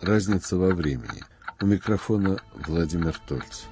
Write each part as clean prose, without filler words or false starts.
разница во времени. У микрофона Владимир Тольц.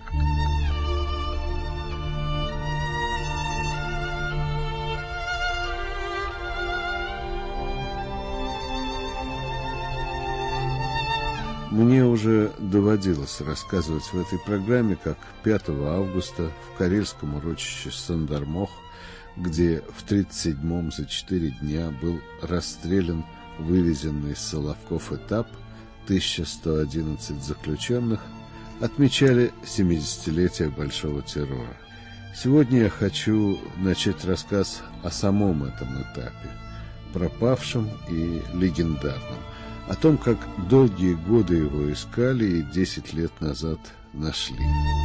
Мне уже доводилось рассказывать в этой программе, как 5 августа в карельском урочище Сандармох, где в 1937-м за 4 дня был расстрелян вывезенный из Соловков этап, 1111 заключенных, отмечали 70-летие Большого террора. Сегодня я хочу начать рассказ о самом этом этапе, пропавшем и легендарном, о том, как долгие годы его искали и 10 лет назад нашли.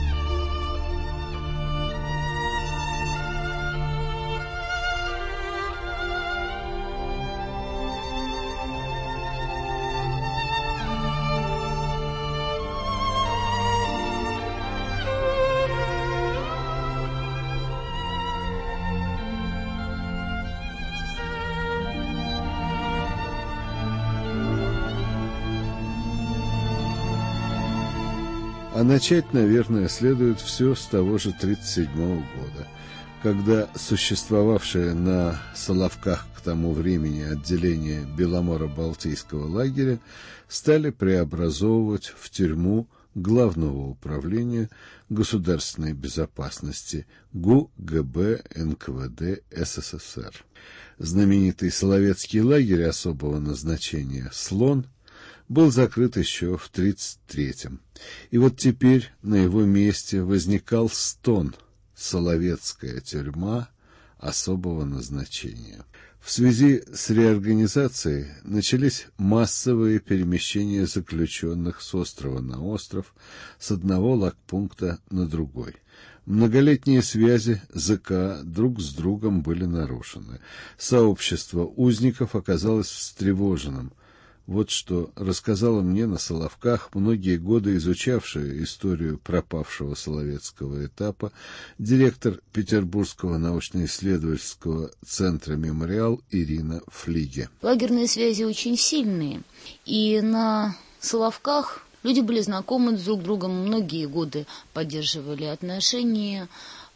А начать, наверное, следует все с того же 1937 года, когда существовавшее на Соловках к тому времени отделение Беломоро-Балтийского лагеря стали преобразовывать в тюрьму Главного управления государственной безопасности ГУ-ГБ НКВД СССР. Знаменитый Соловецкий лагерь особого назначения «Слон» был закрыт еще в 1933-м. И вот теперь на его месте возникал Стон, Соловецкая тюрьма особого назначения. В связи с реорганизацией начались массовые перемещения заключенных с острова на остров, с одного лагпункта на другой. Многолетние связи ЗК друг с другом были нарушены. Сообщество узников оказалось встревоженным. Вот что рассказала мне на Соловках многие годы изучавшая историю пропавшего Соловецкого этапа директор Петербургского научно-исследовательского центра «Мемориал» Ирина Флиге. Лагерные связи очень сильные, и на Соловках люди были знакомы друг с другом, многие годы поддерживали отношения,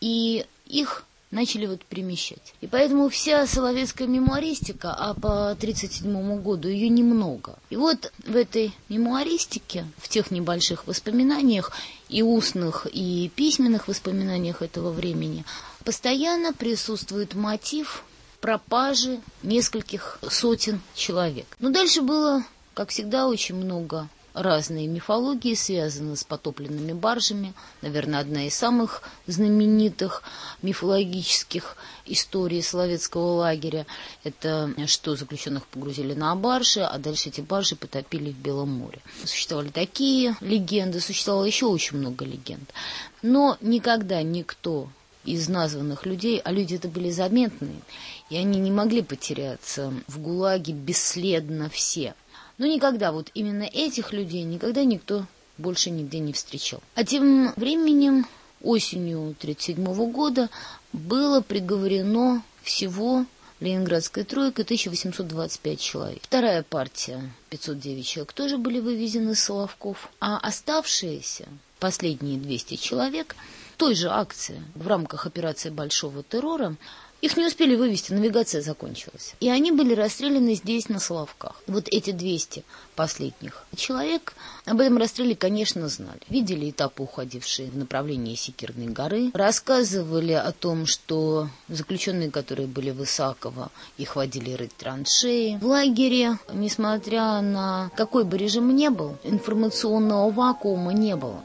и их начали перемещать. И поэтому вся соловецкая мемуаристика, а по 1937 году ее немного. И вот в этой мемуаристике, в тех небольших воспоминаниях, и устных, и письменных воспоминаниях этого времени, постоянно присутствует мотив пропажи нескольких сотен человек. Но дальше было, как всегда, очень много разные мифологии, связаны с потопленными баржами. Наверное, одна из самых знаменитых мифологических историй Соловецкого лагеря – это что заключенных погрузили на баржи, а дальше эти баржи потопили в Белом море. Существовали такие легенды, существовало еще очень много легенд. Но никогда никто из названных людей, а люди это были заметные, и они не могли потеряться в ГУЛАГе бесследно все. Но никогда вот именно этих людей никогда никто больше нигде не встречал. А тем временем осенью 1937 года было приговорено всего Ленинградской тройкой 1825 человек. Вторая партия, 509 человек, тоже были вывезены из Соловков. А оставшиеся, последние 200 человек, той же акции в рамках операции Большого террора, их не успели вывести, навигация закончилась. И они были расстреляны здесь, на Соловках. Вот эти 200 последних человек об этом расстреле, конечно, знали. Видели этапы, уходившие в направлении Секирной горы. Рассказывали о том, что заключенные, которые были в Исаково, их водили рыть траншеи. В лагере, несмотря на какой бы режим ни был, информационного вакуума не было.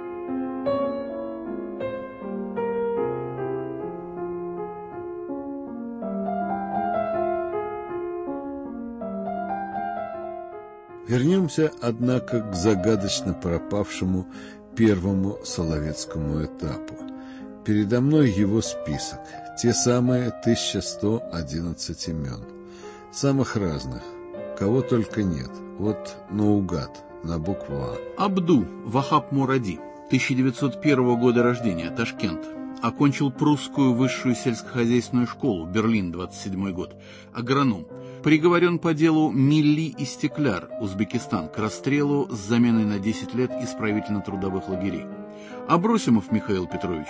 Вернемся, однако, к загадочно пропавшему первому Соловецкому этапу. Передо мной его список, те самые 1111 имен, самых разных, кого только нет, вот наугад, на букву А. Абду Вахаб Муради, 1901 года рождения, Ташкент. Окончил прусскую высшую сельскохозяйственную школу, Берлин, 27 год. Агроном. Приговорен по делу Милли и Стекляр, Узбекистан, к расстрелу с заменой на 10 лет исправительно-трудовых лагерей. Абросимов Михаил Петрович,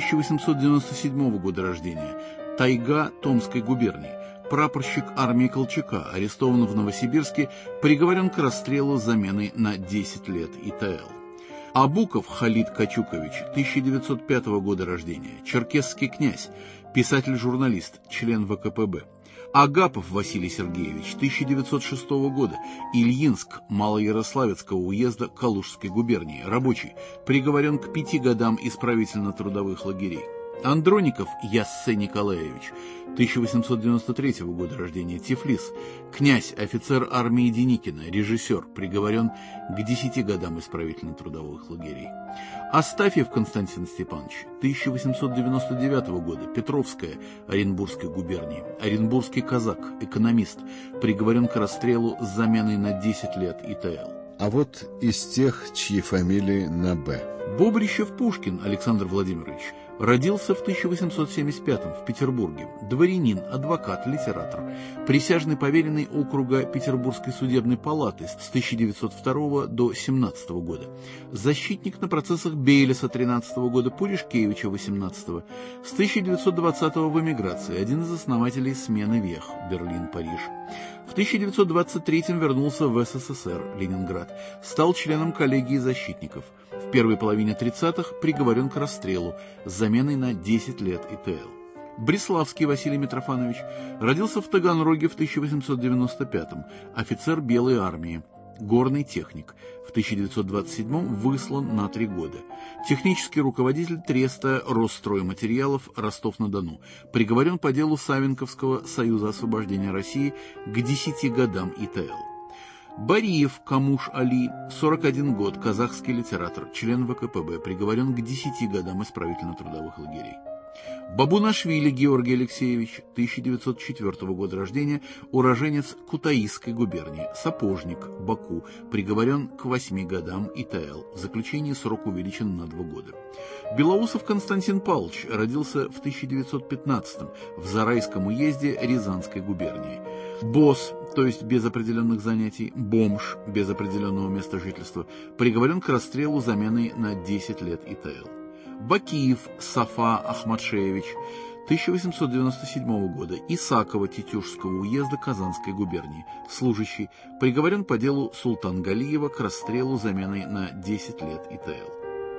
1897 года рождения, тайга Томской губернии, прапорщик армии Колчака, арестован в Новосибирске, приговорен к расстрелу с заменой на 10 лет ИТЛ. Абуков Халид Качукович, 1905 года рождения, черкесский князь, писатель-журналист, член ВКПБ. Агапов Василий Сергеевич, 1906 года, Ильинск, Малоярославецкого уезда Калужской губернии, рабочий, приговорен к 5 годам исправительно-трудовых лагерей. Андроников Яссе Николаевич, 1893 года рождения, Тифлис, князь, офицер армии Деникина, режиссер, приговорен к 10 годам исправительно-трудовых лагерей. Астафьев Константин Степанович, 1899 года, Петровская, Оренбургской губернии, оренбургский казак, экономист, приговорен к расстрелу с заменой на 10 лет ИТЛ. А вот из тех, чьи фамилии на «Б». Бобрищев Пушкин Александр Владимирович родился в 1875 в Петербурге. Дворянин, адвокат, литератор, присяжный поверенный округа Петербургской судебной палаты с 1902 до 17 года, защитник на процессах Бейлиса 13 года, Пуришкевича 18, с 1920 в эмиграции, один из основателей смены вех, Берлин-Париж. В 1923 вернулся в СССР, Ленинград, стал членом коллегии защитников. В первой половине 30-х приговорен к расстрелу с заменой на 10 лет ИТЛ. Бреславский Василий Митрофанович родился в Таганроге в 1895-м, офицер Белой армии, горный техник. В 1927-м выслан на 3 года. Технический руководитель треста Росстройматериалов Ростов-на-Дону. Приговорен по делу Савенковского Союза освобождения России к 10 годам ИТЛ. Бариев Камуш Али, 41 год, казахский литератор, член ВКПБ, приговорен к 10 годам исправительно-трудовых лагерей. Бабунашвили Георгий Алексеевич, 1904 года рождения, уроженец Кутаисской губернии, сапожник, Баку, приговорен к 8 годам ИТЛ, в заключении срок увеличен на 2 года. Белоусов Константин Павлович родился в 1915 в Зарайском уезде Рязанской губернии. Босс, то есть без определенных занятий, бомж, без определенного места жительства, приговорен к расстрелу заменой на 10 лет ИТЛ. Бакиев Сафа Ахмадшеевич, 1897 года, Исакова Тетюшского уезда Казанской губернии, служащий, приговорен по делу Султангалиева к расстрелу заменой на 10 лет ИТЛ.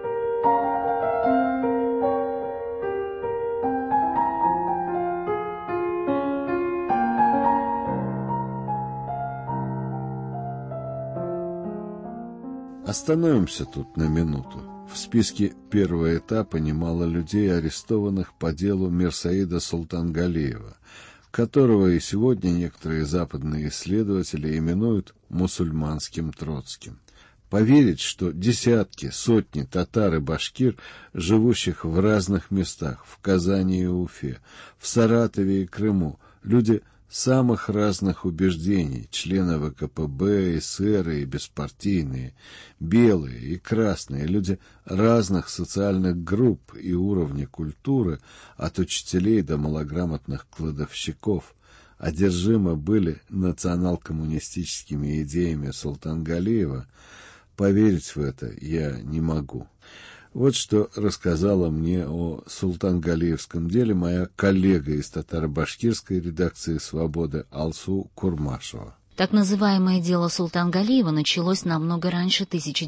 Остановимся тут на минуту. В списке первого этапа немало людей, арестованных по делу Мирсаида Султангалиева, которого и сегодня некоторые западные исследователи именуют мусульманским Троцким. Поверить, что десятки, сотни татар и башкир, живущих в разных местах, в Казани и Уфе, в Саратове и Крыму, люди самых разных убеждений, члены ВКПБ, эсеры и беспартийные, белые и красные, люди разных социальных групп и уровней культуры, от учителей до малограмотных кладовщиков, одержимы были национал-коммунистическими идеями Султангалиева, поверить в это я не могу. Вот что рассказала мне о Султангалиевском деле моя коллега из татаро-башкирской редакции «Свободы» Алсу Курмашева. Так называемое дело Султангалиева началось намного раньше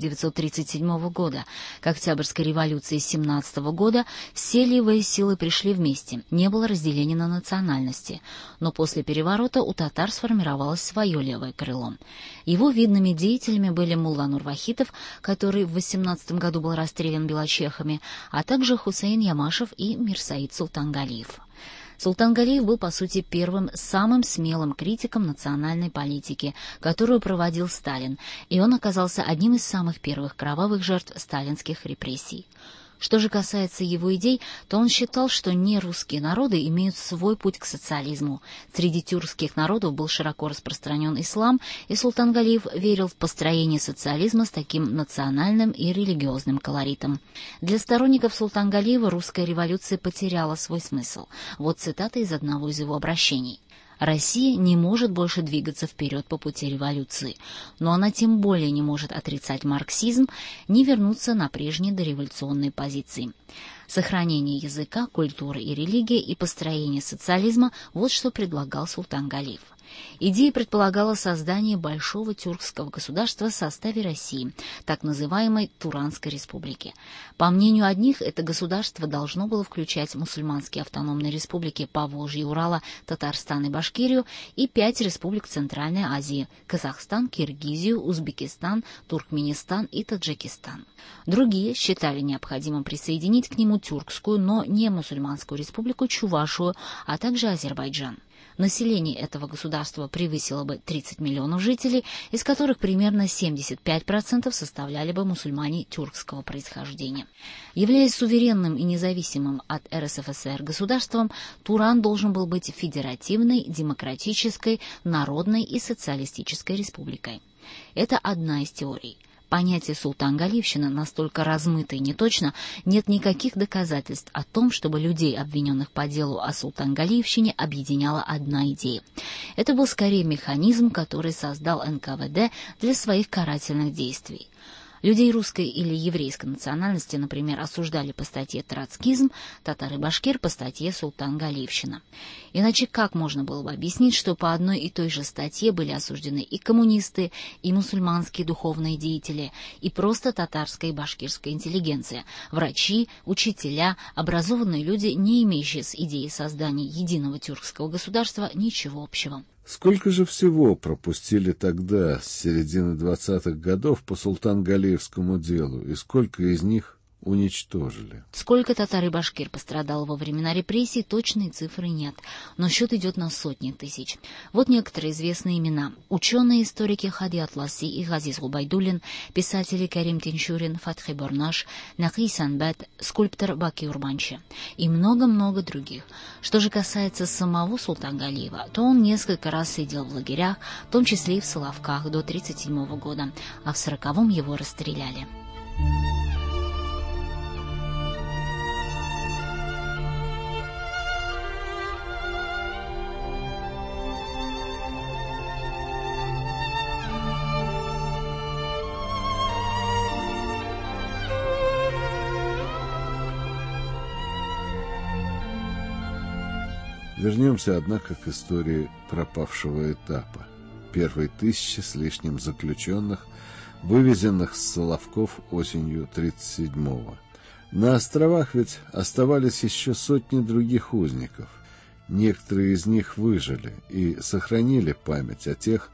1937 года. К Октябрьской революции 1917 года все левые силы пришли вместе, не было разделения на национальности. Но после переворота у татар сформировалось свое левое крыло. Его видными деятелями были Мулла Нурвахитов, который в 18 году был расстрелян белочехами, а также Хусейн Ямашев и Мирсаид Султангалиев. Султангалиев был, по сути, первым самым смелым критиком национальной политики, которую проводил Сталин, и он оказался одним из самых первых кровавых жертв сталинских репрессий. Что же касается его идей, то он считал, что нерусские народы имеют свой путь к социализму. Среди тюркских народов был широко распространен ислам, и Султангалиев верил в построение социализма с таким национальным и религиозным колоритом. Для сторонников Султангалиева русская революция потеряла свой смысл. Вот цитата из одного из его обращений. Россия не может больше двигаться вперед по пути революции, но она тем более не может отрицать марксизм, не вернуться на прежние дореволюционные позиции. Сохранение языка, культуры и религии и построение социализма – вот что предлагал Султан Галиев. Идея предполагала создание большого тюркского государства в составе России, так называемой Туранской республики. По мнению одних, это государство должно было включать мусульманские автономные республики Поволжья, Урала, Татарстан и Башкирию и 5 республик Центральной Азии – Казахстан, Киргизию, Узбекистан, Туркменистан и Таджикистан. Другие считали необходимым присоединить к нему тюркскую, но не мусульманскую республику Чувашию, а также Азербайджан. Население этого государства превысило бы 30 миллионов жителей, из которых примерно 75% составляли бы мусульмане тюркского происхождения. Являясь суверенным и независимым от РСФСР государством, Туран должен был быть федеративной, демократической, народной и социалистической республикой. Это одна из теорий. Понятие султан-галиевщина настолько размыто и неточно, нет никаких доказательств о том, чтобы людей, обвиненных по делу о султан-галиевщине, объединяла одна идея. Это был скорее механизм, который создал НКВД для своих карательных действий. Людей русской или еврейской национальности, например, осуждали по статье «Троцкизм», татар и башкир по статье «Султан-галиевщина». Иначе как можно было бы объяснить, что по одной и той же статье были осуждены и коммунисты, и мусульманские духовные деятели, и просто татарская и башкирская интеллигенция, врачи, учителя, образованные люди, не имеющие с идеей создания единого тюркского государства ничего общего? Сколько же всего пропустили тогда, с середины 20-х годов, по султан-галиевскому делу, и сколько из них уничтожили? Сколько татар и башкир пострадало во времена репрессий, точной цифры нет, но счет идет на сотни тысяч. Вот некоторые известные имена. Ученые-историки Хади Атласи и Газиз Губайдуллин, писатели Карим Тинчурин, Фатхи Борнаш, Нахи Санбет, скульптор Баки Урманчи и много-много других. Что же касается самого Султан-Галиева, то он несколько раз сидел в лагерях, в том числе и в Соловках до 1937 года, а в 1940-м его расстреляли. Вернемся, однако, к истории пропавшего этапа. Первые 1000 с лишним заключенных, вывезенных с Соловков осенью 1937-го. На островах ведь оставались еще сотни других узников. Некоторые из них выжили и сохранили память о тех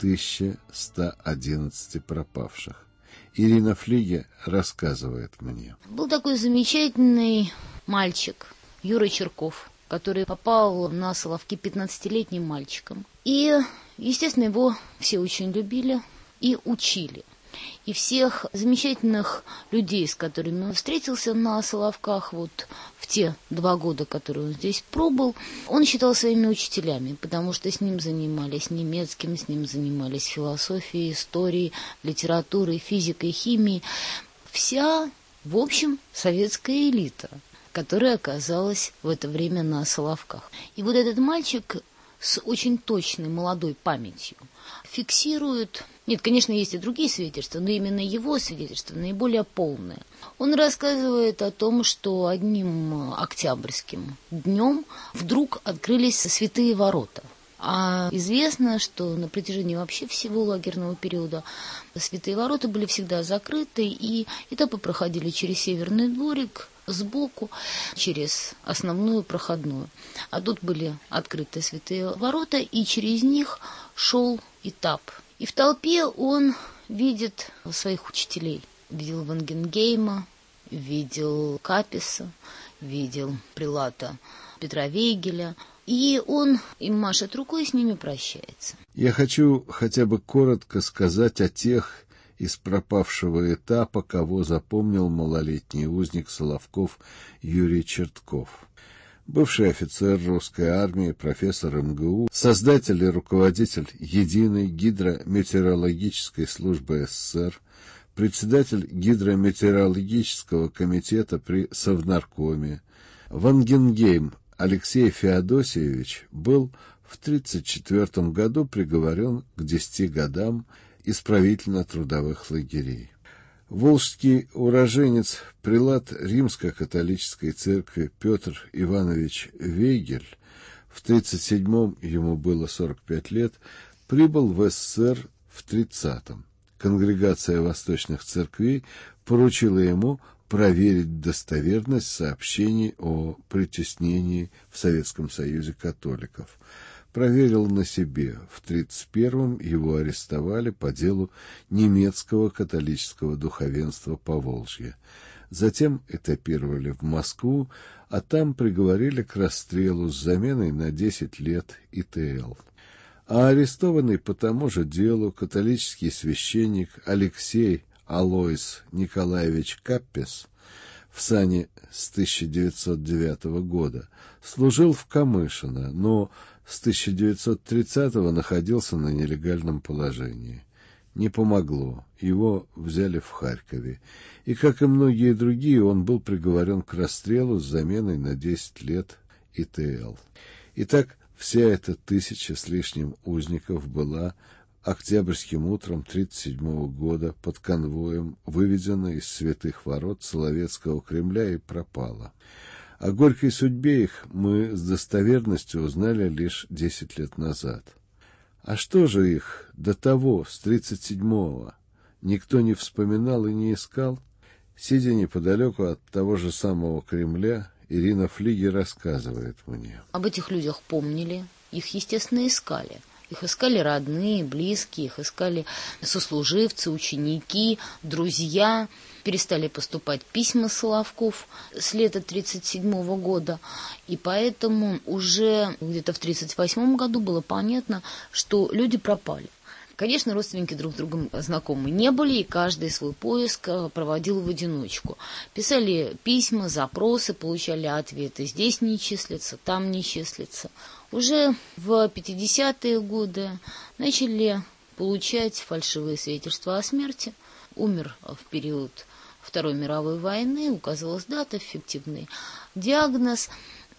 1111 пропавших. Ирина Флиге рассказывает мне. Был такой замечательный мальчик Юра Черков, который попал на Соловки 15-летним мальчиком. И, естественно, его все очень любили и учили. И всех замечательных людей, с которыми он встретился на Соловках вот в те 2 года, которые он здесь пробыл, он считал своими учителями, потому что с ним занимались немецким, с ним занимались философией, историей, литературой, физикой, химией. Вся, в общем, советская элита, которая оказалась в это время на Соловках. И вот этот мальчик с очень точной молодой памятью фиксирует... Нет, конечно, есть и другие свидетельства, но именно его свидетельство наиболее полное. Он рассказывает о том, что одним октябрьским днем вдруг открылись святые ворота. А известно, что на протяжении вообще всего лагерного периода святые ворота были всегда закрыты, и этапы проходили через Северный дворик, сбоку, через основную проходную. А тут были открыты святые ворота, и через них шел этап. И в толпе он видит своих учителей. Видел Вангенгейма, видел Каписа, видел прилата Петра Вейгеля. И он им машет рукой и с ними прощается. Я хочу хотя бы коротко сказать о тех из пропавшего этапа, кого запомнил малолетний узник Соловков Юрий Чертков. Бывший офицер русской армии, профессор МГУ, создатель и руководитель Единой гидрометеорологической службы СССР, председатель гидрометеорологического комитета при Совнаркоме. Вангенгейм Алексей Феодосиевич был в 1934 году приговорен к 10 годам исправительно-трудовых лагерей. Волжский уроженец, прелат Римско-католической церкви Петр Иванович Вейгель, в 1937-м ему было 45 лет, прибыл в СССР в 1930-м. Конгрегация восточных церквей поручила ему проверить достоверность сообщений о притеснении в Советском Союзе католиков. Проверил на себе. В 1931-м его арестовали по делу немецкого католического духовенства Поволжья. Затем этапировали в Москву, а там приговорили к расстрелу с заменой на 10 лет ИТЛ. А арестованный по тому же делу католический священник Алексей Алойс Николаевич Каппес в сане с 1909 года служил в Камышино, но с 1930-го находился на нелегальном положении. Не помогло, его взяли в Харькове, и, как и многие другие, он был приговорен к расстрелу с заменой на 10 лет ИТЛ. Итак, вся эта 1000 с лишним узников была октябрьским утром 1937 года под конвоем выведена из святых ворот Соловецкого Кремля и пропала. О горькой судьбе их мы с достоверностью узнали лишь 10 лет назад. А что же их до того, с 1937-го, никто не вспоминал и не искал? Сидя неподалеку от того же самого Кремля, Ирина Флиги рассказывает мне. Об этих людях помнили, их, естественно, искали. Их искали родные, близкие, их искали сослуживцы, ученики, друзья. Перестали поступать письма Соловков с лета 1937 года. И поэтому уже где-то в 1938 году было понятно, что люди пропали. Конечно, родственники друг с другом знакомы не были, и каждый свой поиск проводил в одиночку. Писали письма, запросы, получали ответы. Здесь не числится, там не числится. Уже в 50-е годы начали получать фальшивые свидетельства о смерти. Умер в период Второй мировой войны, указывалась дата, фиктивный диагноз.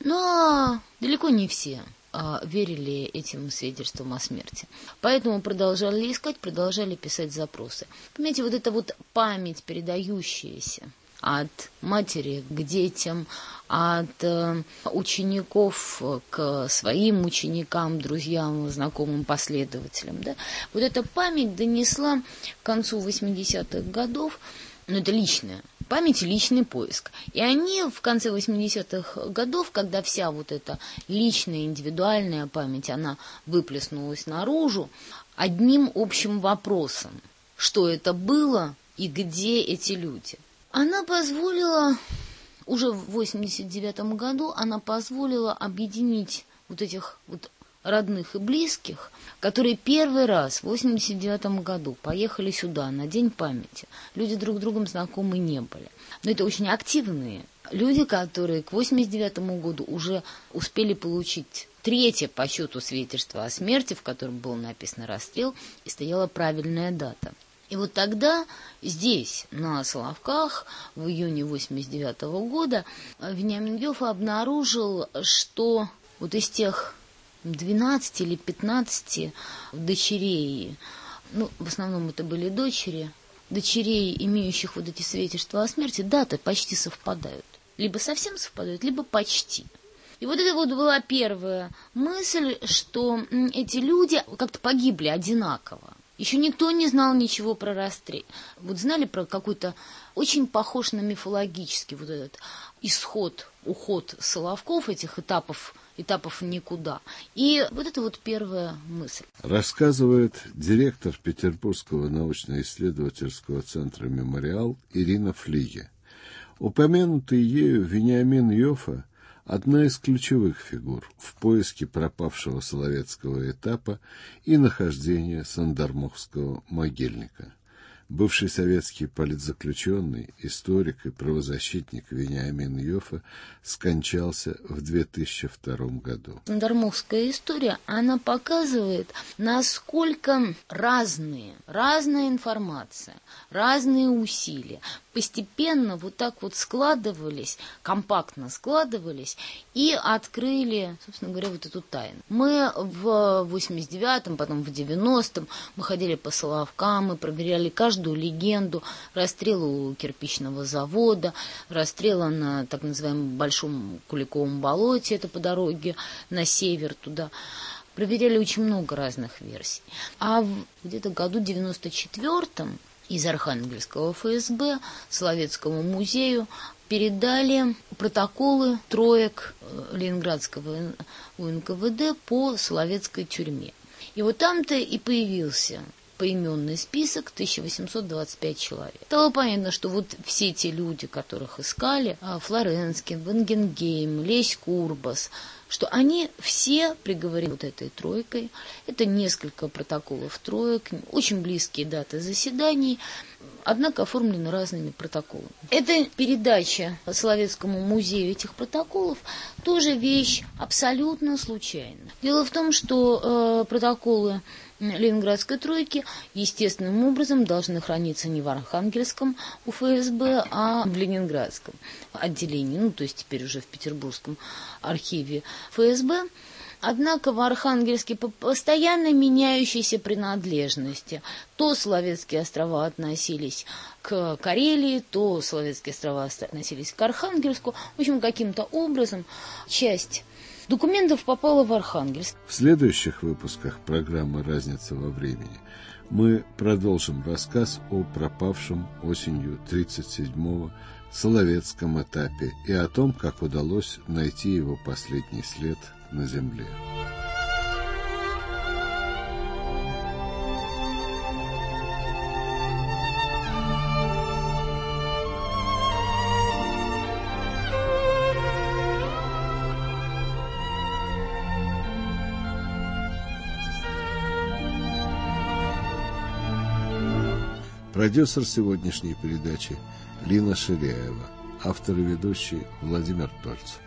Но далеко не все верили этим свидетельствам о смерти. Поэтому продолжали искать, продолжали писать запросы. Понимаете, вот эта вот память, передающаяся от матери к детям, от учеников к своим ученикам, друзьям, знакомым, последователям. Да? Вот эта память донесла к концу 80-х годов, это личная память и личный поиск. И они в конце 80-х годов, когда вся вот эта личная, индивидуальная память, она выплеснулась наружу, одним общим вопросом, что это было и где эти люди. Она позволила, уже в 89 году, она позволила объединить вот этих вот родных и близких, которые первый раз в 89 году поехали сюда на День памяти. Люди друг с другом знакомы не были. Но это очень активные люди, которые к 89 году уже успели получить 3-е по счету свидетельство о смерти, в котором был написан расстрел, и стояла правильная дата. И вот тогда здесь, на Соловках, в июне 89 года, Вениамин Йоффе обнаружил, что вот из тех 12 или 15 дочерей, в основном это были дочерей, имеющих вот эти свидетельства о смерти, даты почти совпадают. Либо совсем совпадают, либо почти. И вот это вот была первая мысль, что эти люди как-то погибли одинаково. Еще никто не знал ничего про расстрел. Вот знали про какой-то очень похож на мифологический вот этот уход Соловков, этих этапов никуда. И вот это вот первая мысль. Рассказывает директор Петербургского научно-исследовательского центра «Мемориал» Ирина Флиги. Упомянутый ею Вениамин Йоффе – одна из ключевых фигур в поиске пропавшего соловецкого этапа и нахождения Сандармохского могильника. Бывший советский политзаключенный, историк и правозащитник Вениамин Йоффе скончался в 2002 году. Сандармохская история, она показывает, насколько разная информация, разные усилия постепенно вот так вот складывались, компактно складывались и открыли, собственно говоря, вот эту тайну. Мы в 89-м, потом в 90-м мы ходили по Соловкам, мы проверяли каждую легенду, расстрел у кирпичного завода, расстрела на так называемом Большом Куликовом болоте, это по дороге на север туда. Проверяли очень много разных версий. А где-то в году 94-м из Архангельского ФСБ Соловецкому музею передали протоколы троек Ленинградского УНКВД по Соловецкой тюрьме. И вот там-то и появился поименный список 1825 человек. Стало понятно, что вот все те люди, которых искали, Флоренскин, Вангенгейм, Лесь Курбас, что они все приговорены вот этой тройкой. Это несколько протоколов троек, очень близкие даты заседаний, однако оформлены разными протоколами. Эта передача Соловецкому музею этих протоколов тоже вещь абсолютно случайная. Дело в том, что протоколы Ленинградской тройки естественным образом должны храниться не в Архангельском УФСБ, а в Ленинградском отделении, то есть теперь уже в Петербургском архиве ФСБ. Однако в Архангельске по постоянно меняющейся принадлежности то Соловецкие острова относились к Карелии, то Соловецкие острова относились к Архангельску. В общем, каким-то образом часть документов попала в Архангельск. В следующих выпусках программы «Разница во времени» мы продолжим рассказ о пропавшем осенью 1937-го Соловецком этапе и о том, как удалось найти его последний след на земле. Продюсер сегодняшней передачи Лина Ширяева, автор и ведущий Владимир Тольцев.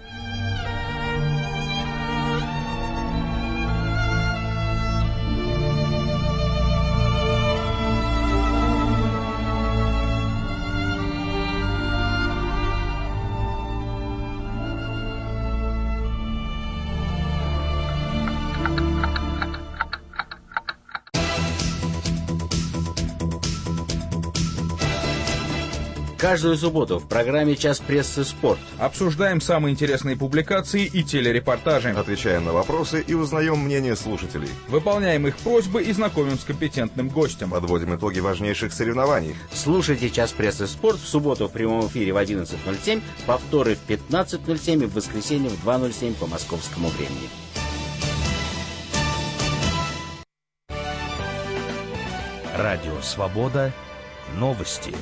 Каждую субботу в программе «Час прессы. Спорт» обсуждаем самые интересные публикации и телерепортажи. Отвечаем на вопросы и узнаем мнение слушателей. Выполняем их просьбы и знакомим с компетентным гостем. Подводим итоги важнейших соревнований. Слушайте «Час прессы. Спорт» в субботу в прямом эфире в 11:07, повторы в 15:07 и в воскресенье в 2:07 по московскому времени. Радио «Свобода». Новости.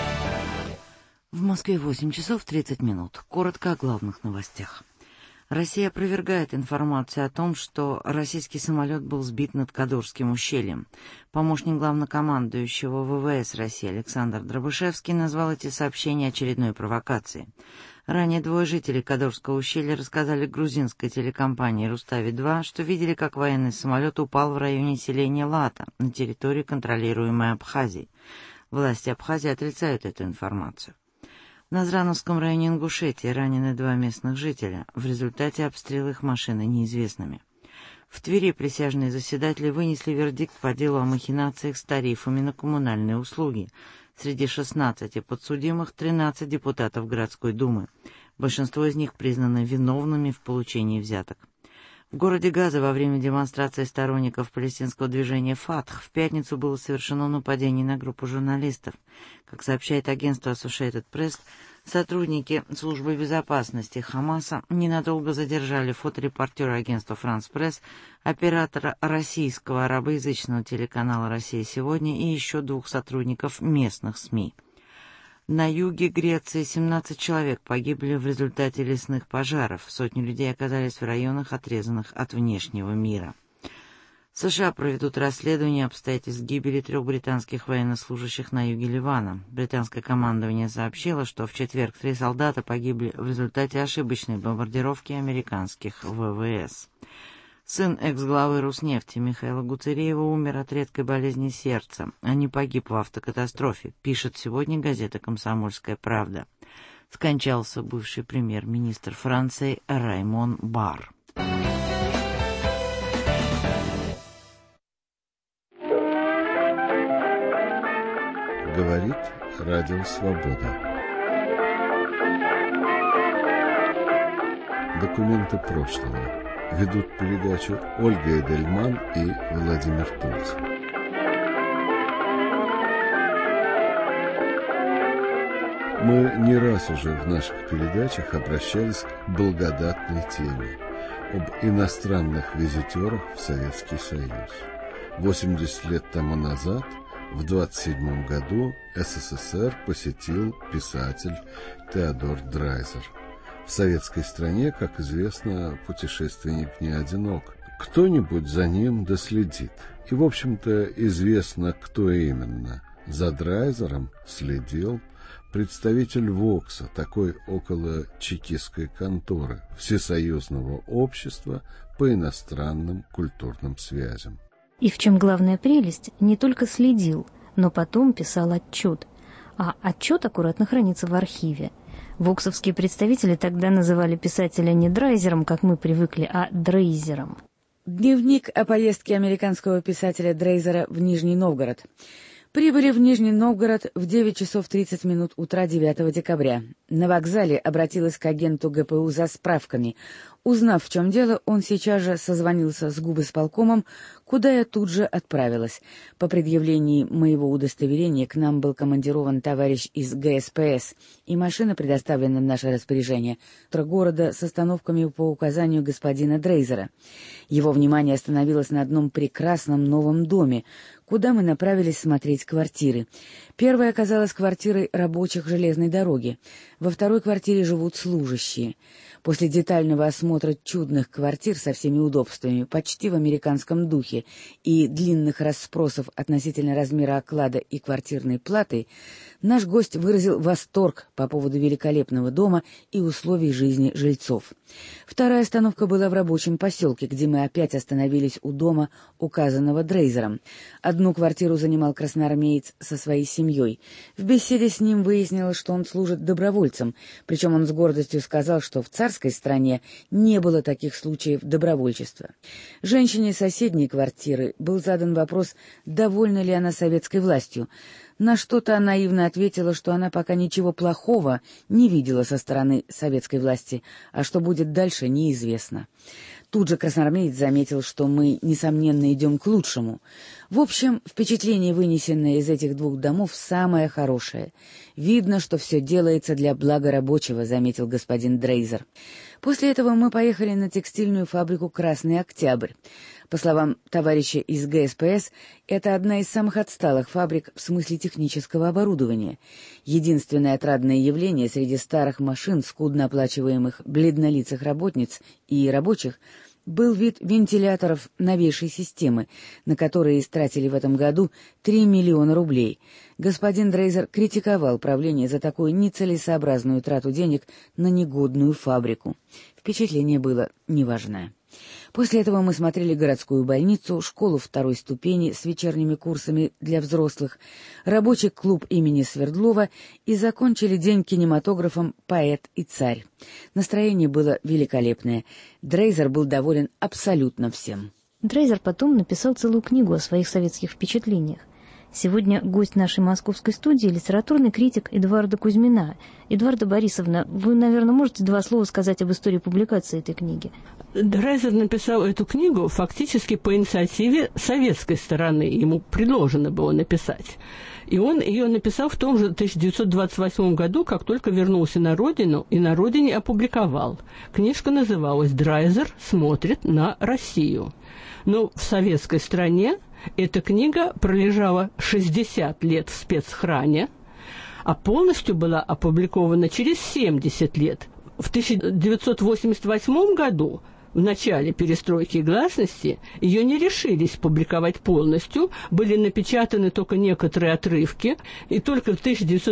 В Москве 8 часов 30 минут. Коротко о главных новостях. Россия опровергает информацию о том, что российский самолет был сбит над Кадорским ущельем. Помощник главнокомандующего ВВС России Александр Дробышевский назвал эти сообщения очередной провокацией. Ранее двое жителей Кадорского ущелья рассказали грузинской телекомпании «Рустави-2», что видели, как военный самолет упал в районе селения Лата на территории, контролируемой Абхазией. Власти Абхазии отрицают эту информацию. В Назрановском районе Ингушетии ранены 2 местных жителя. В результате обстрела их машины неизвестными. В Твери присяжные заседатели вынесли вердикт по делу о махинациях с тарифами на коммунальные услуги. Среди 16 подсудимых 13 депутатов городской думы. Большинство из них признаны виновными в получении взяток. В городе Газа во время демонстрации сторонников палестинского движения «Фатх» в пятницу было совершено нападение на группу журналистов. Как сообщает агентство Associated Press, сотрудники службы безопасности Хамаса ненадолго задержали фоторепортера агентства «Франс Пресс», оператора российского арабоязычного телеканала «Россия сегодня» и еще 2 сотрудников местных СМИ. На юге Греции 17 человек погибли в результате лесных пожаров. Сотни людей оказались в районах, отрезанных от внешнего мира. США проведут расследование обстоятельств гибели 3 британских военнослужащих на юге Ливана. Британское командование сообщило, что в четверг 3 солдата погибли в результате ошибочной бомбардировки американских ВВС. Сын экс-главы Роснефти Михаила Гуцериева умер от редкой болезни сердца, а не погиб в автокатастрофе, пишет сегодня газета «Комсомольская правда». Скончался бывший премьер-министр Франции Раймон Бар. Говорит Радио Свобода. Документы прошлого. Ведут передачу Ольга Эдельман и Владимир Тульц. Мы не раз уже в наших передачах обращались к благодатной теме об иностранных визитерах в Советский Союз. 80 лет тому назад, в 1927 году, СССР посетил писатель Теодор Драйзер. В советской стране, как известно, путешественник не одинок. Кто-нибудь за ним доследит. И, в общем-то, известно, кто именно. За Драйзером следил представитель ВОКСа, такой около чекистской конторы, Всесоюзного общества по иностранным культурным связям. И в чем главная прелесть, не только следил, но потом писал отчет. А отчет аккуратно хранится в архиве. Воксовские представители тогда называли писателя не Драйзером, как мы привыкли, а Дрейзером. Дневник о поездке американского писателя Дрейзера в Нижний Новгород. Прибыли в Нижний Новгород в 9 часов 30 минут утра 9 декабря. На вокзале обратилась к агенту ГПУ за справками. Узнав, в чем дело, он сейчас же созвонился с губисполкомом, куда я тут же отправилась. По предъявлении моего удостоверения к нам был командирован товарищ из ГСПС, и машина предоставлена в наше распоряжение города с остановками по указанию господина Дрейзера. Его внимание остановилось на одном прекрасном новом доме, куда мы направились смотреть квартиры. Первая оказалась квартирой рабочих железной дороги. Во второй квартире живут служащие. После детального осмотра чудных квартир со всеми удобствами, почти в американском духе, и длинных расспросов относительно размера оклада и квартирной платы, наш гость выразил восторг по поводу великолепного дома и условий жизни жильцов. Вторая остановка была в рабочем поселке, где мы опять остановились у дома, указанного Дрейзером. Одну квартиру занимал красноармеец со своей семьей. В беседе с ним выяснилось, что он служит добровольцем, причем он с гордостью сказал, что в царской стране не было таких случаев добровольчества. Женщине соседней квартиры был задан вопрос, довольна ли она советской властью, на что-то она наивно ответила, что она пока ничего плохого не видела со стороны советской власти, а что будет дальше, неизвестно. Тут же красноармеец заметил, что мы, несомненно, идем к лучшему. В общем, впечатление, вынесенное из этих двух домов, самое хорошее. Видно, что все делается для блага рабочего, заметил господин Дрейзер. После этого мы поехали на текстильную фабрику «Красный Октябрь». По словам товарища из ГСПС, это одна из самых отсталых фабрик в смысле технического оборудования. Единственное отрадное явление среди старых машин, скудно оплачиваемых бледнолицых работниц и рабочих, был вид вентиляторов новейшей системы, на которые истратили в этом году 3 миллиона рублей. Господин Дрейзер критиковал правление за такую нецелесообразную трату денег на негодную фабрику. Впечатление было неважное. После этого мы смотрели городскую больницу, школу второй ступени с вечерними курсами для взрослых, рабочий клуб имени Свердлова и закончили день кинематографом «Поэт и царь». Настроение было великолепное. Дрейзер был доволен абсолютно всем. Дрейзер потом написал целую книгу о своих советских впечатлениях. Сегодня гость нашей московской студии — литературный критик Эдуарда Кузьмина. Эдуарда Борисовна, вы, наверное, можете 2 слова сказать об истории публикации этой книги? Дрейзер написал эту книгу фактически по инициативе советской стороны. Ему предложено было написать. И он ее написал в том же 1928 году, как только вернулся на родину, и на родине опубликовал. Книжка называлась «Дрейзер смотрит на Россию». Но в советской стране эта книга пролежала 60 лет в спецхране, а полностью была опубликована через 70 лет. В 1988 году в начале перестройки и гласности, ее не решились публиковать полностью, были напечатаны только некоторые отрывки, и только в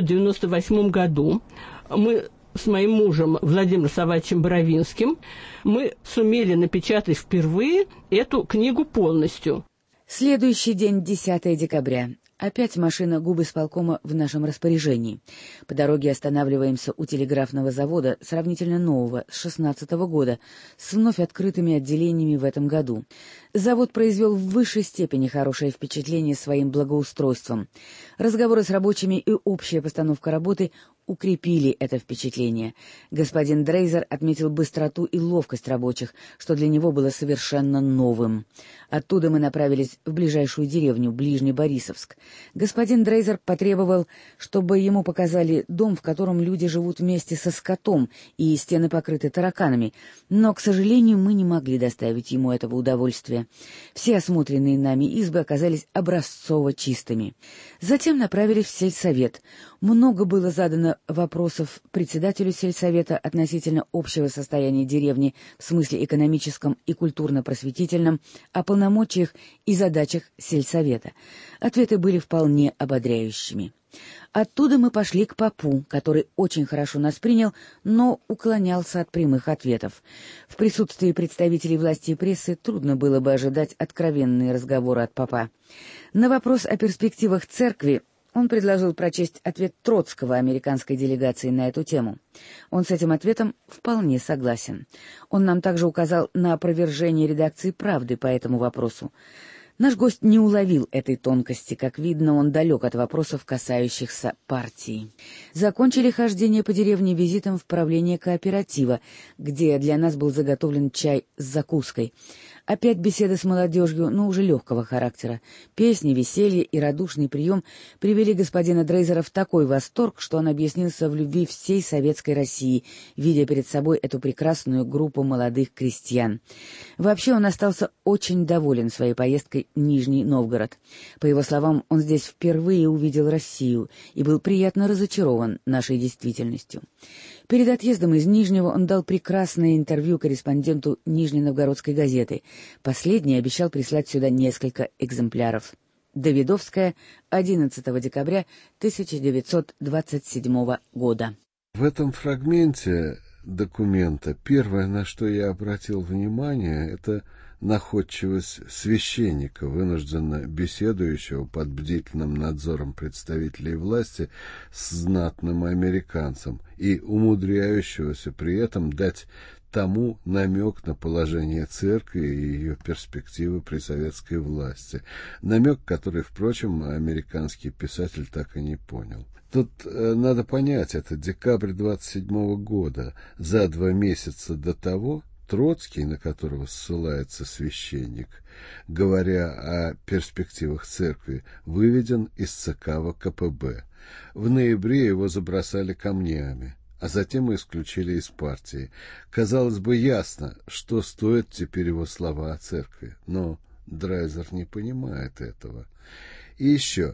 1998 году мы с моим мужем Владимиром Саватовичем Боровинским мы сумели напечатать впервые эту книгу полностью. Следующий день, 10 декабря. Опять машина губисполкома в нашем распоряжении. По дороге останавливаемся у телеграфного завода, сравнительно нового, с 16-го года, с вновь открытыми отделениями в этом году. Завод произвел в высшей степени хорошее впечатление своим благоустройством. Разговоры с рабочими и общая постановка работы укрепили это впечатление. Господин Дрейзер отметил быстроту и ловкость рабочих, что для него было совершенно новым. Оттуда мы направились в ближайшую деревню, Ближнеборисовск. Господин Дрейзер потребовал, чтобы ему показали дом, в котором люди живут вместе со скотом, и стены покрыты тараканами, но, к сожалению, мы не могли доставить ему этого удовольствия. Все осмотренные нами избы оказались образцово чистыми. Затем направились в сельсовет. Много было задано вопросов председателю сельсовета относительно общего состояния деревни в смысле экономическом и культурно-просветительном, о полномочиях и задачах сельсовета. Ответы были вполне ободряющими. Оттуда мы пошли к попу, который очень хорошо нас принял, но уклонялся от прямых ответов. В присутствии представителей власти и прессы трудно было бы ожидать откровенные разговоры от попа. На вопрос о перспективах церкви он предложил прочесть ответ Троцкого американской делегации на эту тему. Он с этим ответом вполне согласен. Он нам также указал на опровержение редакции «Правды» по этому вопросу. Наш гость не уловил этой тонкости, как видно, он далек от вопросов, касающихся партии. Закончили хождение по деревне визитом в правление кооператива, где для нас был заготовлен чай с закуской. Опять беседы с молодежью, но уже легкого характера. Песни, веселье и радушный прием привели господина Дрейзера в такой восторг, что он объяснился в любви всей советской России, видя перед собой эту прекрасную группу молодых крестьян. Вообще он остался очень доволен своей поездкой в Нижний Новгород. По его словам, он здесь впервые увидел Россию и был приятно разочарован нашей действительностью. Перед отъездом из Нижнего он дал прекрасное интервью корреспонденту Нижненовгородской газеты. Последний обещал прислать сюда несколько экземпляров. Давидовская, 11 декабря 1927 года. В этом фрагменте документа первое, на что я обратил внимание, это находчивость священника, вынужденно беседующего под бдительным надзором представителей власти с знатным американцем и умудряющегося при этом дать тому намек на положение церкви и ее перспективы при советской власти. Намек, который, впрочем, американский писатель так и не понял. Тут надо понять, это декабрь 27 года, за 2 месяца до того, Троцкий, на которого ссылается священник, говоря о перспективах церкви, выведен из ЦК ВКПБ. В ноябре его забросали камнями, а затем исключили из партии. Казалось бы, ясно, что стоят теперь его слова о церкви, но Драйзер не понимает этого. И еще,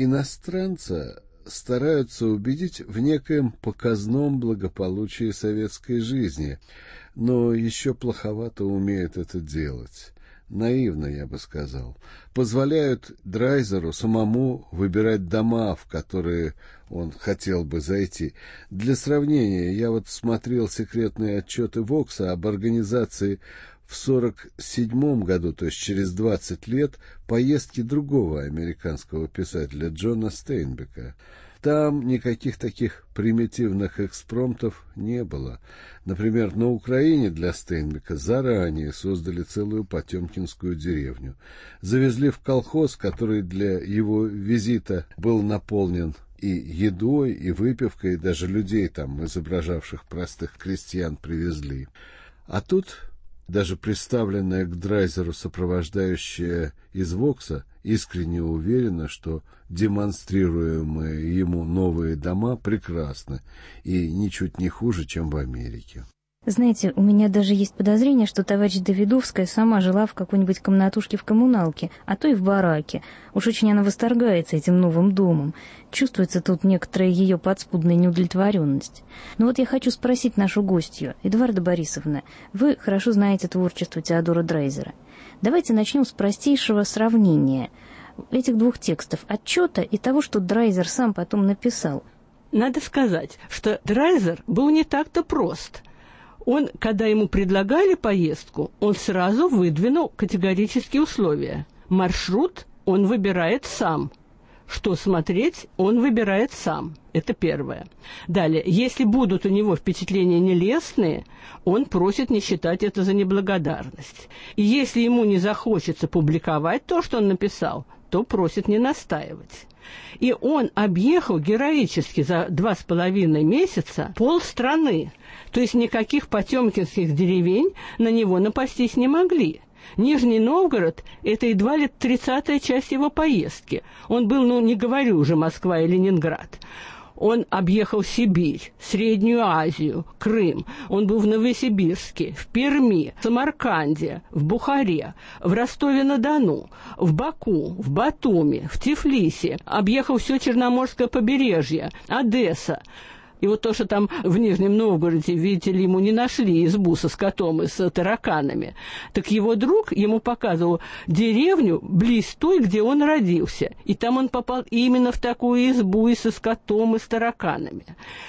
иностранца стараются убедить в некоем показном благополучии советской жизни, но еще плоховато умеют это делать. Наивно, я бы сказал. Позволяют Драйзеру самому выбирать дома, в которые он хотел бы зайти. Для сравнения, я вот смотрел секретные отчеты Вокса об организации в 1947 году, то есть через 20 лет, поездки другого американского писателя Джона Стейнбека. Там никаких таких примитивных экспромтов не было. Например, на Украине для Стейнбека заранее создали целую потемкинскую деревню. Завезли в колхоз, который для его визита был наполнен и едой, и выпивкой, и даже людей там, изображавших простых крестьян, привезли. А тут даже представленная к Драйзеру сопровождающая из Вокса искренне уверена, что демонстрируемые ему новые дома прекрасны и ничуть не хуже, чем в Америке. Знаете, у меня даже есть подозрение, что товарищ Давидовская сама жила в какой-нибудь комнатушке в коммуналке, а то и в бараке. Уж очень она восторгается этим новым домом. Чувствуется тут некоторая ее подспудная неудовлетворенность. Но вот я хочу спросить нашу гостью, Эдуарда Борисовна, вы хорошо знаете творчество Теодора Дрейзера. Давайте начнем с простейшего сравнения этих двух текстов, отчета и того, что Дрейзер сам потом написал. Надо сказать, что Дрейзер был не так-то прост. Он, когда ему предлагали поездку, он сразу выдвинул категорические условия. Маршрут он выбирает сам. Что смотреть, он выбирает сам. Это первое. Далее, если будут у него впечатления нелестные, он просит не считать это за неблагодарность. И если ему не захочется публиковать то, что он написал, то просит не настаивать. И он объехал героически за 2,5 месяца полстраны. То есть никаких потемкинских деревень на него напастись не могли. Нижний Новгород – это едва ли 30-я часть его поездки. Он был, не говорю уже, Москва и Ленинград. Он объехал Сибирь, Среднюю Азию, Крым. Он был в Новосибирске, в Перми, в Самарканде, в Бухаре, в Ростове-на-Дону, в Баку, в Батуми, в Тифлисе. Объехал все Черноморское побережье, Одесса. И вот то, что там в Нижнем Новгороде, видите ли, ему не нашли избу со скотом и с тараканами, так его друг ему показывал деревню близ той, где он родился. И там он попал именно в такую избу и со скотом, и с тараканами.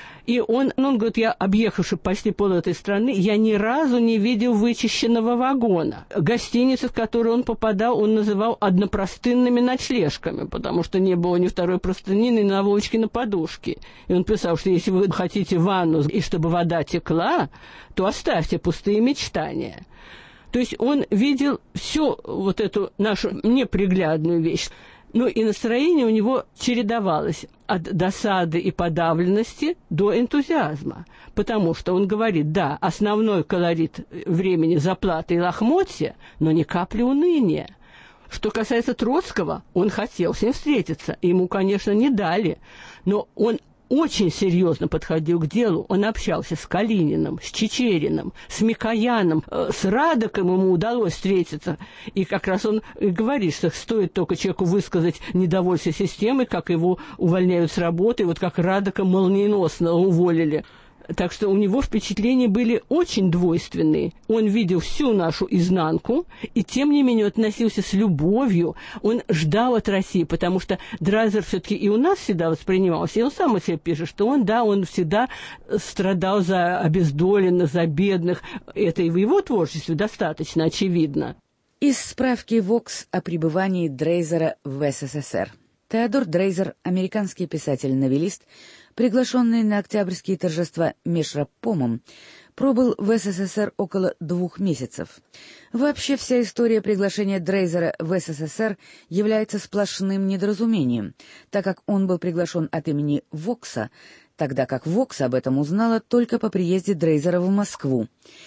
И он говорит, я, объехавши почти пол этой страны, я ни разу не видел вычищенного вагона. Гостиницы, в которые он попадал, он называл однопростынными ночлежками, потому что не было ни второй простыни, ни наволочки на подушке. И он писал, что если вы хотите ванну, и чтобы вода текла, то оставьте пустые мечтания. То есть он видел всю вот эту нашу неприглядную вещь. Ну и настроение у него чередовалось от досады и подавленности до энтузиазма, потому что он говорит, да, основной колорит времени заплаты и лохмотья, но ни капли уныния. Что касается Троцкого, он хотел с ним встретиться, ему, конечно, не дали, но он очень серьезно подходил к делу. Он общался с Калининым, с Чичериным, с Микояном, с Радоком ему удалось встретиться. И как раз он говорит, что стоит только человеку высказать недовольство системой, как его увольняют с работы, вот как Радока молниеносно уволили. Так что у него впечатления были очень двойственные. Он видел всю нашу изнанку, и тем не менее относился с любовью. Он ждал от России, потому что Дрейзер все-таки и у нас всегда воспринимался. И он сам о себе пишет, что он всегда страдал за обездоленных, за бедных. Это и в его творчестве достаточно очевидно. Из справки ВОКС о пребывании Дрейзера в СССР. Теодор Дрейзер, американский писатель-новеллист, приглашенный на октябрьские торжества Межрабкомом, пробыл в СССР около 2 месяцев. Вообще вся история приглашения Дрейзера в СССР является сплошным недоразумением, так как он был приглашен от имени ВОКСа, тогда как ВОКС об этом узнала только по приезде Дрейзера в Москву.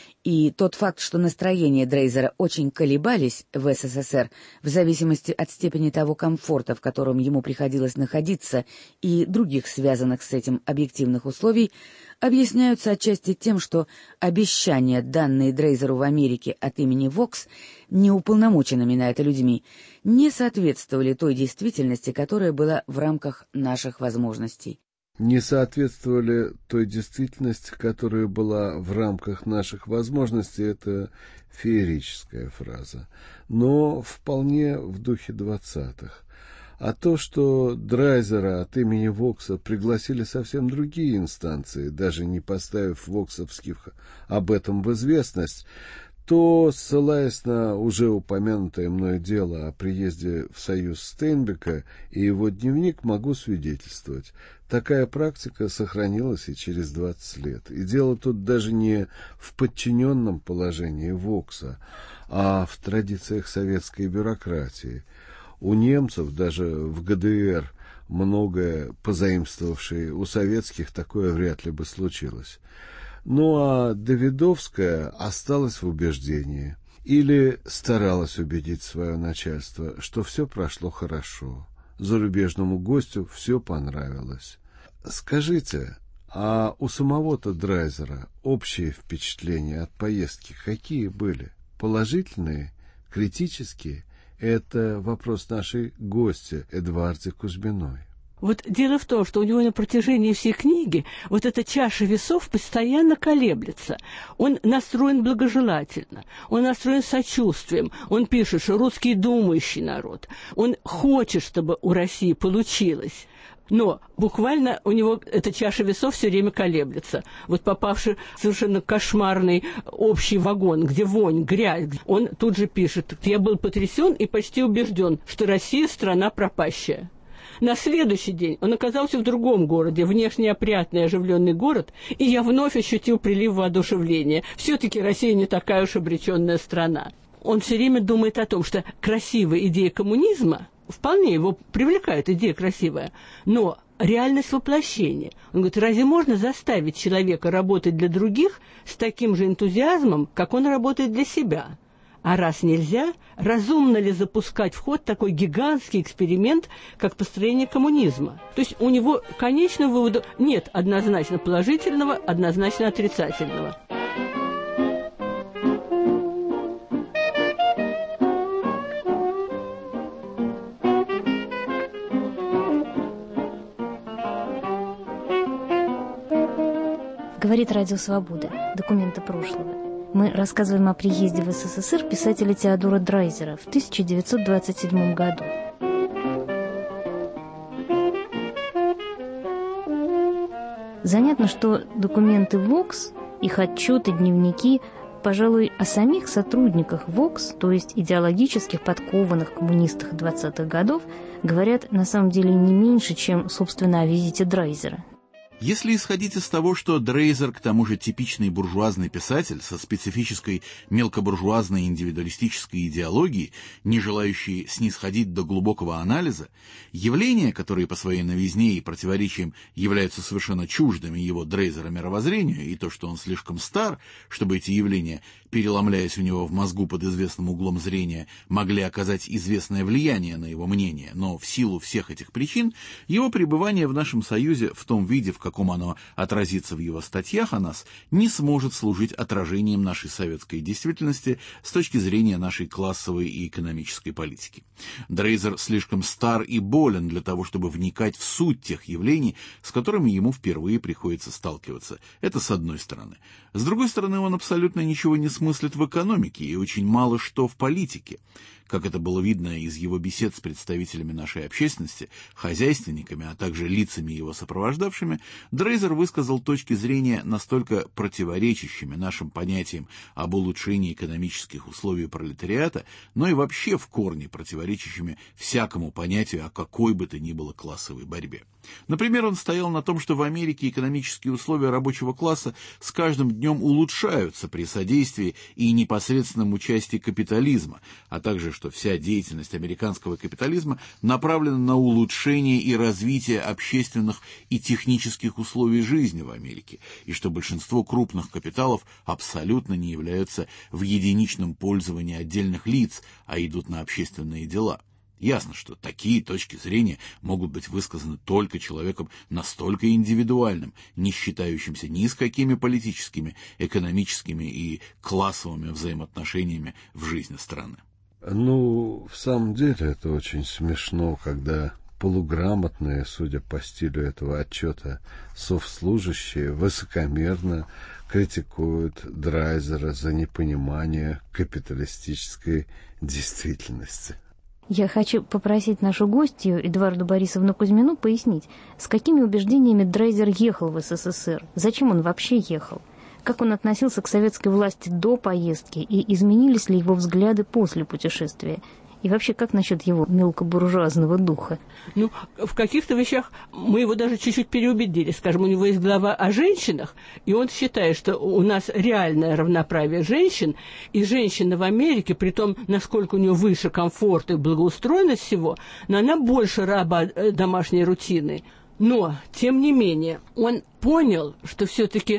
И тот факт, что настроения Дрейзера очень колебались в СССР в зависимости от степени того комфорта, в котором ему приходилось находиться, и других связанных с этим объективных условий, объясняются отчасти тем, что обещания, данные Дрейзеру в Америке от имени ВОКС, неуполномоченными на это людьми, не соответствовали той действительности, которая была в рамках наших возможностей. Не соответствовали той действительности, которая была в рамках наших возможностей, это феерическая фраза, но вполне в духе 20-х. А то, что Дрейзера от имени ВОКСа пригласили совсем другие инстанции, даже не поставив ВОКСовских об этом в известность, то, ссылаясь на уже упомянутое мною дело о приезде в Союз Стейнбека и его дневник, могу свидетельствовать. Такая практика сохранилась и через 20 лет. И дело тут даже не в подчиненном положении ВОКСа, а в традициях советской бюрократии. У немцев, даже в ГДР, многое позаимствовавшее у советских, такое вряд ли бы случилось. Ну а Давидовская осталась в убеждении или старалась убедить свое начальство, что все прошло хорошо, зарубежному гостю все понравилось. Скажите, А у самого-то Драйзера общие впечатления от поездки какие были? Положительные? Критические? Это вопрос нашей гости Эдварде Кузьминой. Вот дело в том, что у него на протяжении всей книги вот эта чаша весов постоянно колеблется. Он настроен благожелательно, он настроен сочувствием, он пишет, что русский думающий народ, он хочет, чтобы у России получилось. Но буквально у него эта чаша весов все время колеблется. Вот попавший в совершенно кошмарный общий вагон, где вонь, грязь, он тут же пишет: «Я был потрясен и почти убежден, что Россия – страна пропащая». На следующий день он оказался в другом городе, внешне опрятный, оживленный город, и я вновь ощутил прилив воодушевления. Все-таки Россия не такая уж обреченная страна. Он все время думает о том, что красивая идея коммунизма, вполне его привлекает идея красивая, но реальность воплощения. Он говорит, разве можно заставить человека работать для других с таким же энтузиазмом, как он работает для себя? А раз нельзя, разумно ли запускать в ход такой гигантский эксперимент, как построение коммунизма? То есть у него конечного вывода нет однозначно положительного, однозначно отрицательного. Говорит Радио Свобода. Документы прошлого. Мы рассказываем о приезде в СССР писателя Теодора Драйзера в 1927 году. Занятно, что документы ВОКС, их отчеты, дневники, пожалуй, о самих сотрудниках ВОКС, то есть идеологических подкованных коммунистах 20-х годов, говорят на самом деле не меньше, чем, собственно, о визите Драйзера. Если исходить из того, что Драйзер, к тому же типичный буржуазный писатель со специфической мелкобуржуазной индивидуалистической идеологией, не желающий снисходить до глубокого анализа, явления, которые по своей новизне и противоречиям являются совершенно чуждыми его Драйзера мировоззрению, и то, что он слишком стар, чтобы эти явления, переломляясь у него в мозгу под известным углом зрения, могли оказать известное влияние на его мнение, но в силу всех этих причин его пребывание в нашем Союзе в том виде, в каком оно отразится в его статьях о нас, не сможет служить отражением нашей советской действительности с точки зрения нашей классовой и экономической политики. Драйзер слишком стар и болен для того, чтобы вникать в суть тех явлений, с которыми ему впервые приходится сталкиваться. Это с одной стороны. С другой стороны, он абсолютно ничего не смыслит в экономике и очень мало что в политике. Как это было видно из его бесед с представителями нашей общественности, хозяйственниками, а также лицами его сопровождавшими, Драйзер высказал точки зрения настолько противоречащими нашим понятиям об улучшении экономических условий пролетариата, но и вообще в корне противоречащими всякому понятию о какой бы то ни было классовой борьбе. Например, он стоял на том, что в Америке экономические условия рабочего класса с каждым днем улучшаются при содействии и непосредственном участии капитализма, а также что вся деятельность американского капитализма направлена на улучшение и развитие общественных и технических условий жизни в Америке, и что большинство крупных капиталов абсолютно не являются в единичном пользовании отдельных лиц, а идут на общественные дела. Ясно, что такие точки зрения могут быть высказаны только человеком настолько индивидуальным, не считающимся ни с какими политическими, экономическими и классовыми взаимоотношениями в жизни страны. Ну, в самом деле это очень смешно, когда полуграмотные, судя по стилю этого отчета, совслужащие высокомерно критикуют Драйзера за непонимание капиталистической действительности. Я хочу попросить нашу гостью Эдварду Борисовну Кузьмину пояснить, с какими убеждениями Драйзер ехал в СССР, зачем он вообще ехал, как он относился к советской власти до поездки и изменились ли его взгляды после путешествия. И вообще, как насчет его мелкобуржуазного духа? Ну, в каких-то вещах мы его даже чуть-чуть переубедили. Скажем, у него есть глава о женщинах, и он считает, что у нас реальное равноправие женщин, и женщина в Америке, при том, насколько у нее выше комфорт и благоустроенность всего, но она больше раба домашней рутины. Но, тем не менее, он понял, что все-таки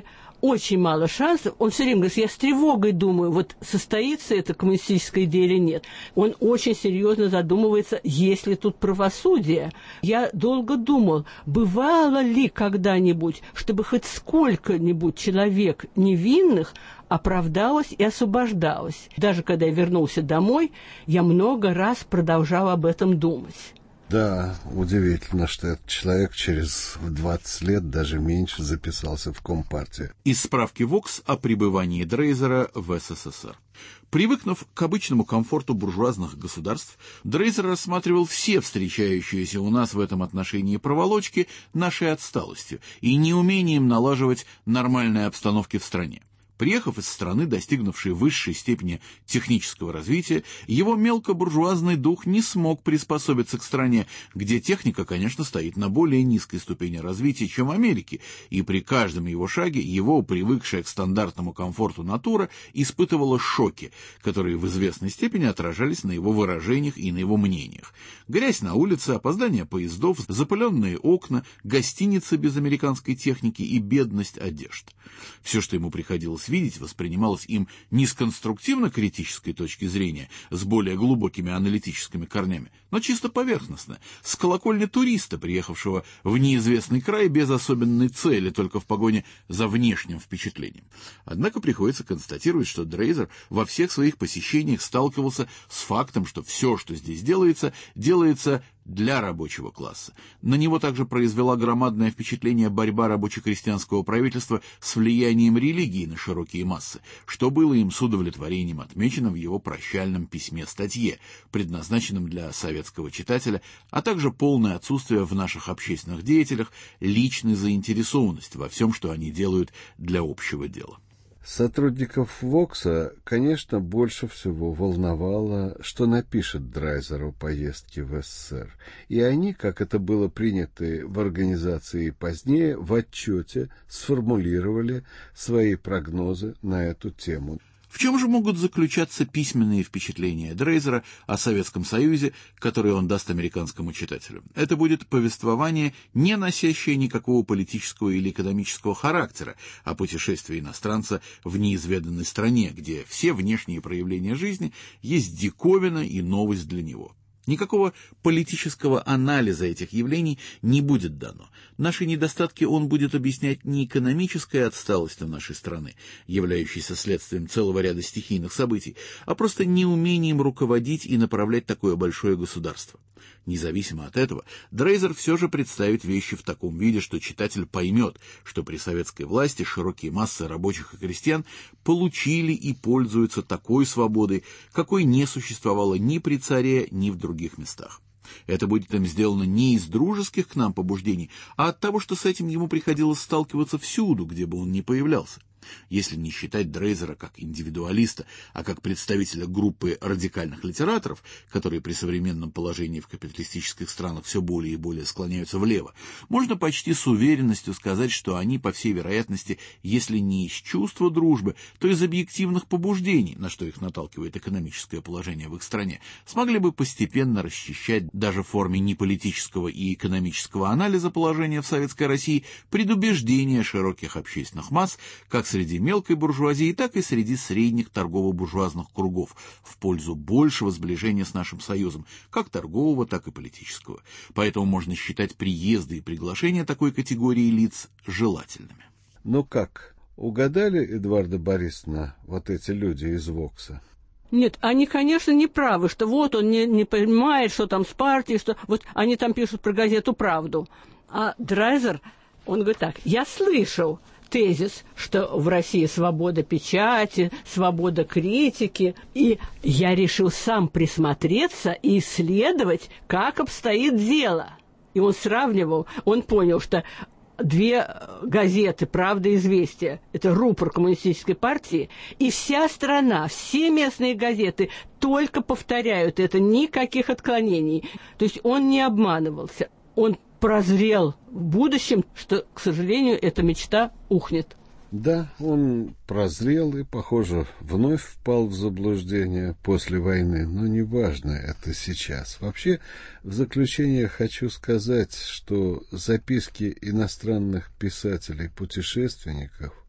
очень мало шансов. Он все время говорит, я с тревогой думаю, вот состоится эта коммунистическая идея или нет. Он очень серьезно задумывается, есть ли тут правосудие. Я долго думал, бывало ли когда-нибудь, чтобы хоть сколько-нибудь человек невинных оправдалось и освобождалось. Даже когда я вернулся домой, я много раз продолжал об этом думать. Да, удивительно, что этот человек через 20 лет, даже меньше, записался в Компартию. Из справки ВОКС о пребывании Дрейзера в СССР. Привыкнув к обычному комфорту буржуазных государств, Дрейзер рассматривал все встречающиеся у нас в этом отношении проволочки нашей отсталостью и неумением налаживать нормальные обстановки в стране. Приехав из страны, достигнувшей высшей степени технического развития, его мелкобуржуазный дух не смог приспособиться к стране, где техника, конечно, стоит на более низкой ступени развития, чем в Америке, и при каждом его шаге его, привыкшая к стандартному комфорту натура, испытывала шоки, которые в известной степени отражались на его выражениях и на его мнениях. Грязь на улице, опоздание поездов, запыленные окна, гостиницы без американской техники и бедность одежд. Все, что ему приходилось видеть, воспринималось им не с конструктивно-критической точки зрения, с более глубокими аналитическими корнями, но чисто поверхностно, с колокольни туриста, приехавшего в неизвестный край без особенной цели, только в погоне за внешним впечатлением. Однако приходится констатировать, что Дрейзер во всех своих посещениях сталкивался с фактом, что все, что здесь делается, делается для рабочего класса. На него также произвела громадное впечатление борьба рабоче-крестьянского правительства с влиянием религии на широкие массы, что было им с удовлетворением отмечено в его прощальном письме-статье, предназначенном для советского читателя, а также полное отсутствие в наших общественных деятелях личной заинтересованности во всем, что они делают для общего дела. Сотрудников ВОКСа, конечно, больше всего волновало, что напишет Дрейзер о поездке в СССР. И они, как это было принято в организации позднее, в отчете сформулировали свои прогнозы на эту тему. В чем же могут заключаться письменные впечатления Дрейзера о Советском Союзе, которые он даст американскому читателю? Это будет повествование, не носящее никакого политического или экономического характера, о путешествии иностранца в неизведанной стране, где все внешние проявления жизни есть диковина и новость для него. Никакого политического анализа этих явлений не будет дано. Наши недостатки он будет объяснять не экономической отсталостью нашей страны, являющейся следствием целого ряда стихийных событий, а просто неумением руководить и направлять такое большое государство. Независимо от этого, Дрейзер все же представит вещи в таком виде, что читатель поймет, что при советской власти широкие массы рабочих и крестьян получили и пользуются такой свободой, какой не существовало ни при царе, ни в других местах. Это будет им сделано не из дружеских к нам побуждений, а от того, что с этим ему приходилось сталкиваться всюду, где бы он ни появлялся. Если не считать Дрейзера как индивидуалиста, а как представителя группы радикальных литераторов, которые при современном положении в капиталистических странах все более и более склоняются влево, можно почти с уверенностью сказать, что они, по всей вероятности, если не из чувства дружбы, то из объективных побуждений, на что их наталкивает экономическое положение в их стране, смогли бы постепенно расчищать даже в форме неполитического и экономического анализа положения в Советской России предубеждения широких общественных масс, как среди мелкой буржуазии, так и среди средних торгово-буржуазных кругов в пользу большего сближения с нашим союзом, как торгового, так и политического. Поэтому можно считать приезды и приглашения такой категории лиц желательными. Ну как, угадали, Эдуарда Борисовна, вот эти люди из ВОКСа? Нет, они, конечно, не правы, что вот он не понимает, что там с партией, что вот они там пишут про газету «Правду». А Дрейзер, он говорит так: я слышал тезис, что в России свобода печати, свобода критики, и я решил сам присмотреться и исследовать, как обстоит дело. И он сравнивал, он понял, что две газеты «Правда» и «Известия» — это рупор коммунистической партии, и вся страна, все местные газеты только повторяют это, никаких отклонений. То есть он не обманывался, он прозрел в будущем, что, к сожалению, эта мечта ухнет. Да, он прозрел и, похоже, вновь впал в заблуждение после войны, но неважно это сейчас. Вообще, в заключение хочу сказать, что записки иностранных писателей-путешественников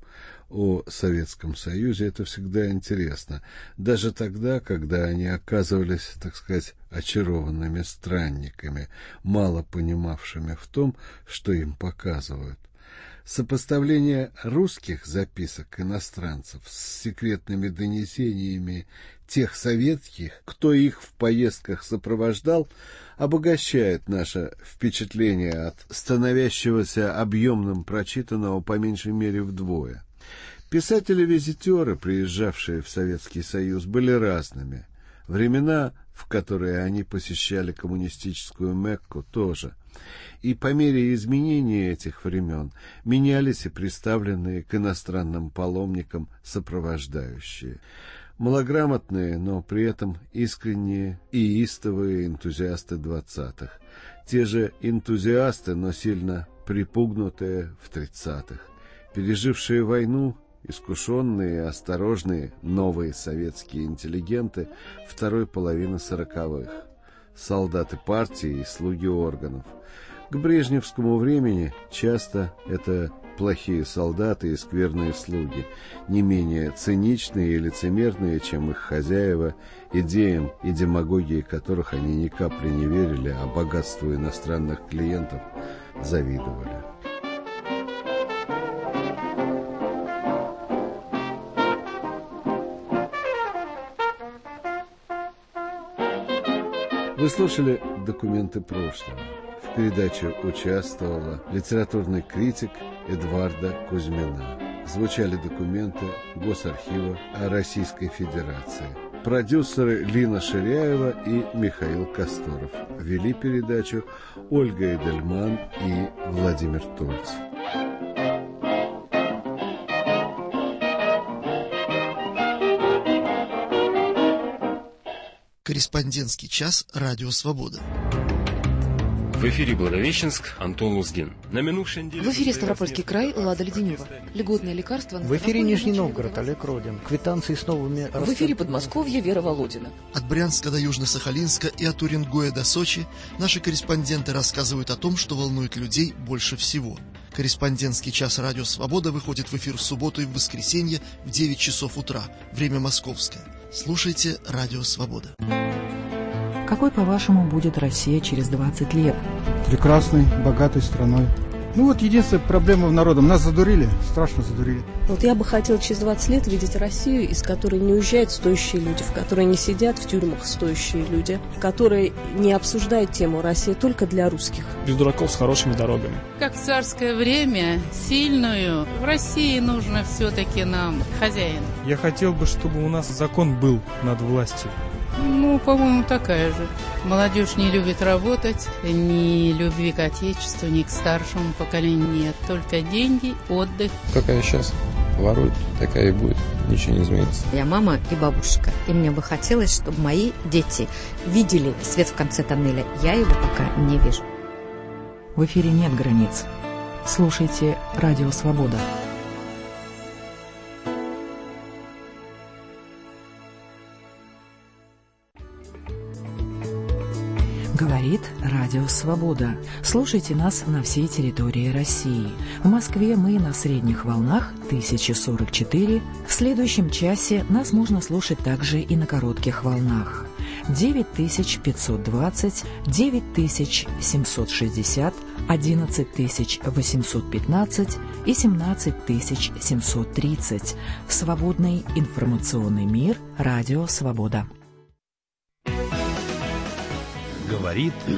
о Советском Союзе, это всегда интересно, даже тогда, когда они оказывались, так сказать, очарованными странниками, мало понимавшими в том, что им показывают. Сопоставление русских записок иностранцев с секретными донесениями тех советских, кто их в поездках сопровождал, обогащает наше впечатление от становящегося объемным прочитанного по меньшей мере вдвое. Писатели-визитеры, приезжавшие в Советский Союз, были разными. Времена, в которые они посещали коммунистическую Мекку, тоже. И по мере изменения этих времен менялись и представленные к иностранным паломникам сопровождающие. Малограмотные, но при этом искренние и истовые энтузиасты 20-х. Те же энтузиасты, но сильно припугнутые в 30-х. Пережившие войну, искушенные и осторожные новые советские интеллигенты второй половины 40-х. Солдаты партии и слуги органов. К брежневскому времени часто это плохие солдаты и скверные слуги, не менее циничные и лицемерные, чем их хозяева, идеям и демагогии которых они ни капли не верили, а богатству иностранных клиентов завидовали. Вы слушали «Документы прошлого». В передаче участвовала литературный критик Эдварда Кузьмина. Звучали документы Госархива Российской Федерации. Продюсеры Лина Ширяева и Михаил Касторов. Вели передачу Ольга Эдельман и Владимир Тольц. Корреспондентский час «Радио Свобода». В эфире Благовещенск, Антон Лузгин. На минувшей неделе... В эфире Ставропольский край, Лада Леденева. Льготные лекарства... В эфире Нижний Новгород, Олег Родин. Квитанции с новыми... В эфире Подмосковье, Вера Володина. От Брянска до Южно-Сахалинска и от Уренгоя до Сочи наши корреспонденты рассказывают о том, что волнует людей больше всего. Корреспондентский час «Радио Свобода» выходит в эфир в субботу и в воскресенье в 9 часов утра. Время московское. Слушайте «Радио Свобода». Какой, по-вашему, будет Россия через 20 лет? Прекрасной, богатой страной. Ну вот единственная проблема в народе. Нас задурили, страшно задурили. Вот я бы хотел через 20 лет видеть Россию, из которой не уезжают стоящие люди, в которой не сидят в тюрьмах стоящие люди, которые не обсуждают тему «Россия только для русских». Без дураков с хорошими дорогами. Как в царское время, сильную, в России нужно все-таки нам хозяин. Я хотел бы, чтобы у нас закон был над властью. Ну, по-моему, такая же. Молодежь не любит работать, ни любви к отечеству, ни к старшему поколению нет. Только деньги, отдых. Какая сейчас ворует, такая и будет. Ничего не изменится. Я мама и бабушка, и мне бы хотелось, чтобы мои дети видели свет в конце тоннеля. Я его пока не вижу. В эфире нет границ. Слушайте «Радио Свобода». Говорит Радио Свобода. Слушайте нас на всей территории России. В Москве мы на средних волнах 1044. В следующем часе нас можно слушать также и на коротких волнах. 9520, 9760, 11815 и 17730. Свободный информационный мир. Радио Свобода. Говорит